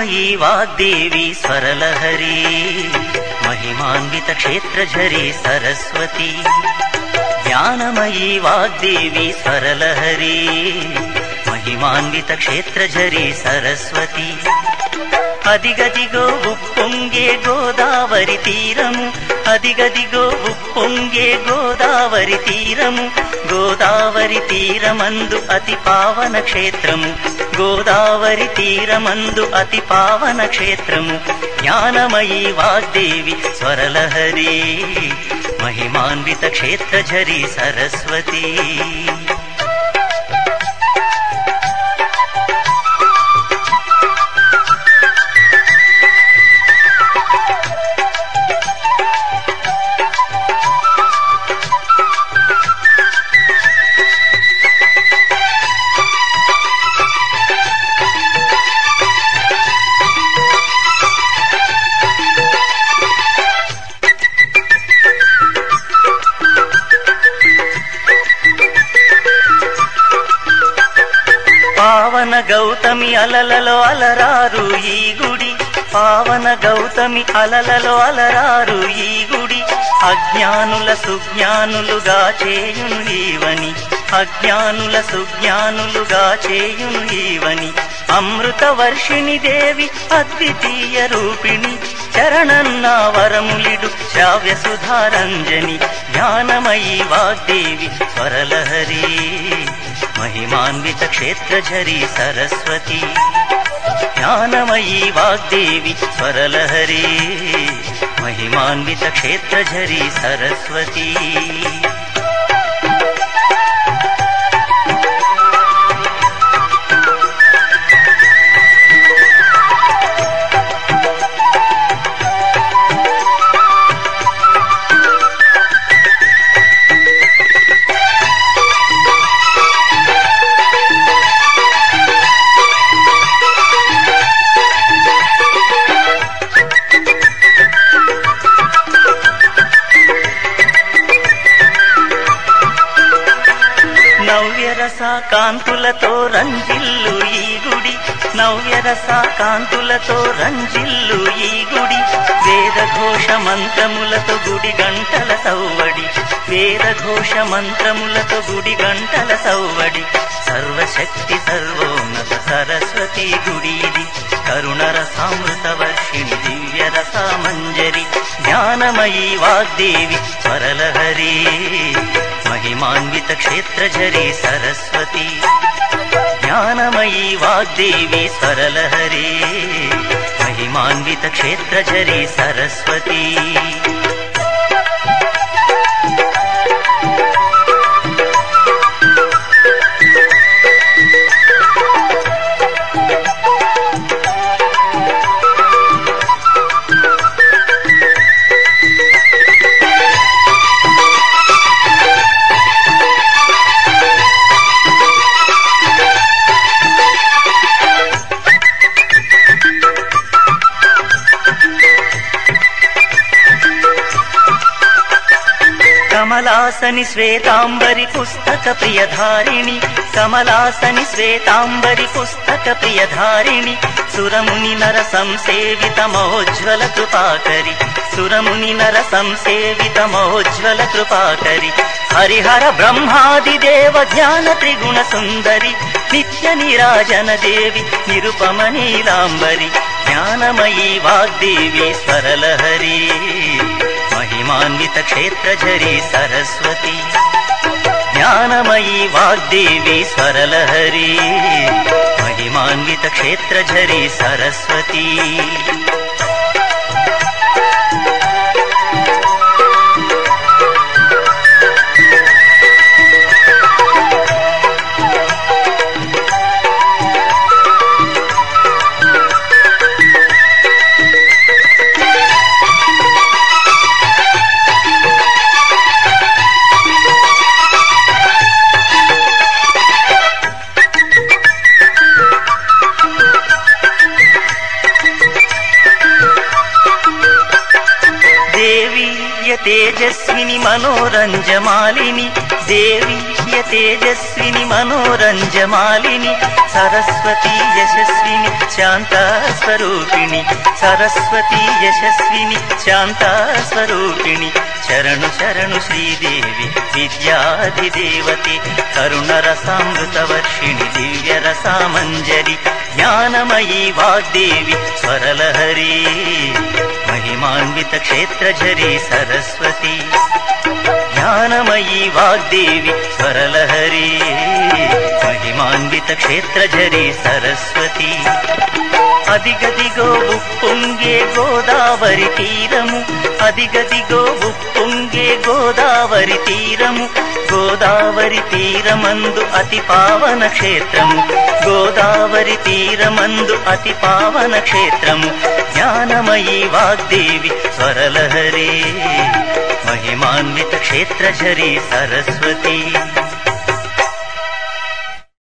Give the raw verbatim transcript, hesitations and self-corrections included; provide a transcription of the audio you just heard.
జ్ఞానమయీ వాగ్దేవి స్వరలహరీ महिमान्वित क्षेत्रझरी सरस्वती ज्ञानमयी वाग्देवी स्वरलहरी महिमान्वित क्षेत्रझरी सरस्वती అదిగదిగో ఉప్పొంగే గోదావరి తీరము అదిగదిగో ఉప్పొంగే గోదావరి తీరము గోదావరి తీరమందు అతి పావన క్షేత్రము గోదావరి తీరమందు అతి పావన క్షేత్రము జ్ఞానమయీ వాగ్దేవి స్వరలహరీ महिमान्वित क्षेत्रझरी सरस्वती పావన గౌతమి అలలలో అలరారు ఈ గుడి పావన గౌతమి అలలలో అలరారు ఈ గుడి అజ్ఞానుల సుజ్ఞానులుగా చేయును ఈవని అజ్ఞానుల సుజ్ఞానులుగా చేయును ఈవని అమృత వర్షిణి దేవి అద్వితీయ రూపిణి చరణన్న వరములిడు శ్రావ్య సుధారంజని జ్ఞానమయీ వాగ్దేవి స్వరలహరీ महिमान्वित क्षेत्रझरी सरस्वती ज्ञानमयी वाग्देवी स्वरलहरी महिमान्वित क्षेत्रझरी सरस्वती నవ్యరస కాంతులతో రంజిల్లు ఈ గుడి నవ్యరస కాంతులతో రంజిల్లు ఈ గుడి వేదఘోష మంత్రములతో గుడి గంటల సౌవడి వేదఘోష మంత్రములతో గుడి గంటల సౌవడి సర్వశక్తి సర్వోన్నత సరస్వతి గుడి ఇది కరుణరసామృత వర్షిణి దివ్యరస మంజరి జ్ఞానమయీ వాగ్దేవి స్వరలహరీ महिमान्वित क्षेत्रझरी सरस्वती ज्ञानमयी वाग्देवी स्वरलहरी महिमान्वित क्षेत्रझरी सरस्वती కమలాసని శ్వేతాంబరి పుస్తక ప్రియధారిణి కమలాసని శ్వేతాంబరి పుస్తక ప్రియధారిణి సురముని నర సంసేవిత మహోజ్వల కృపాకరి సురముని నర సంసేవిత మహోజ్వల కృపాకరి హరిహర బ్రహ్మాది దేవ ధ్యాన త్రిగుణ సుందరి నిత్య నిరాజన దేవి నిరుపమ నీలాంబరి జ్ఞానమయీ వాగ్దేవి స్వరలహరీ महिमान्वित क्षेत्रझरी सरस्वती ज्ञानमयी वाग्देवी स्वरलहरी महिमान्वित क्षेत्रझरी सरस्वती తేజస్విని మనోరంజమాలిని దేవి తేజస్విని మనోరంజమాలిని సరస్వతి యశస్విని శాంత స్వరూపిణి సరస్వతి యశస్విని శాంత స్వరూపిణి శరణు శరణు శ్రీదేవి విద్యాధిదేవతి కరుణరసామృతవర్షిణి దివ్యరసామంజరి జ్ఞానమయీ వాగ్దేవి స్వరలహరి మహిమాన్విత క్షేత్రఝరి సరస్వతి జ్ఞానమయీ వాగ్దేవి స్వరలహరి మహిమాన్విత క్షేత్రఝరి సరస్వతి అదిగదిగో ఉప్పొంగే గోదావరి తీరము అదిగదిగో ఉప్పొంగే గోదావరి తీరము గోదావరి తీరమందు అతి పావన క్షేత్రము గోదావరి తీరమందు అతి పావన క్షేత్రము జ్ఞానమయీ వాగ్దేవి స్వరలహరి మహిమాన్విత క్షేత్రఝరి సరస్వతి